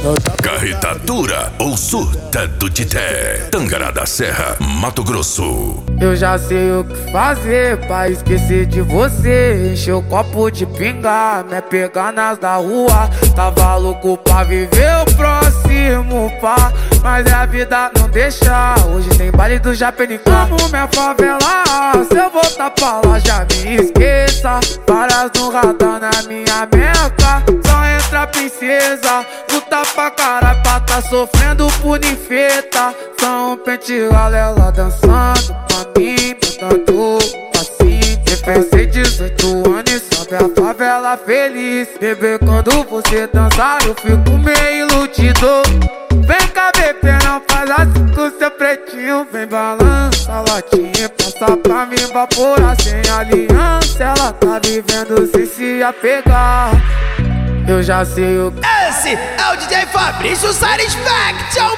Carretadura ou surta do Tité, Tangará da Serra, Mato Grosso. Eu já sei o que fazer pra esquecer de você. Encher o copo de pinga, me pegar nas da rua. Tava louco pra viver o próximo pá, mas a vida não deixa. Hoje tem baile do Japenicá. Amo minha favela, se eu voltar pra lá já me esqueça. Várias no radar na minha meca, só entra princesa. Luta pra caralho pra tá sofrendo por ninfeta. São pente galela dançando pra mim, botando assim. Pensei 18 anos e sobe a favela feliz. Bebê, quando você dançar eu fico meio iludido. Vem cá, bebê, não faz assim com seu pretinho. Vem balança a latinha, passa pra me evaporar sem aliança. Ela tá vivendo sem se apegar. Eu já sei o que. Esse é o DJ Fabrício Satisfaction.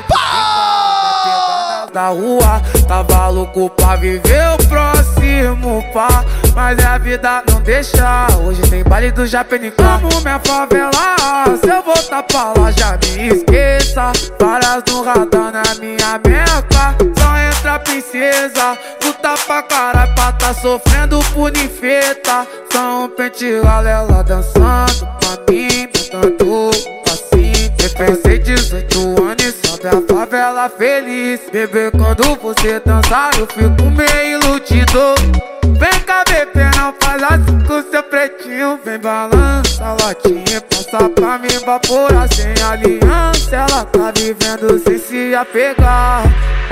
Da rua, tava louco pra viver o próximo pá, mas a vida não deixa. Hoje tem baile do Japenicá. Amo minha favela, se eu voltar pra lá já me esqueça. Várias no radar na minha meca, só entra princesa. Luta pra caralho pra tá sofrendo por ninfeta. São pente galela dançando pra mim, botando assim. Pensei 18 anos e sobe a favela feliz. Bebê, quando você dançar eu fico meio iludido. Vem cá, bebê, não faz assim com seu pretinho. Vem balança a latinha, passa pra me evaporar sem aliança. Ela tá vivendo sem se apegar.